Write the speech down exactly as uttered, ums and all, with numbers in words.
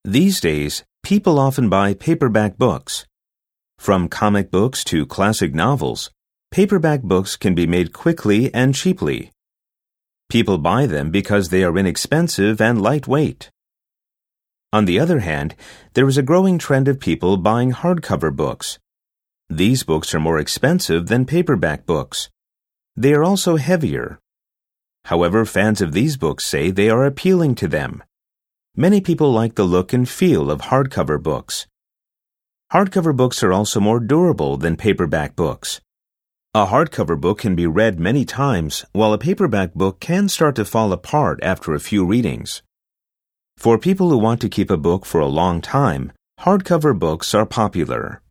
These days, people often buy paperback books. From comic books to classic novels, paperback books can be made quickly and cheaply. People buy them because they are inexpensive and lightweight. On the other hand, there is a growing trend of people buying hardcover books. These books are more expensive than paperback books. They are also heavier. However, fans of these books say they are appealing to them. Many people like the look and feel of hardcover books. Hardcover books are also more durable than paperback books. A hardcover book can be read many times, while a paperback book can start to fall apart after a few readings. For people who want to keep a book for a long time, hardcover books are popular.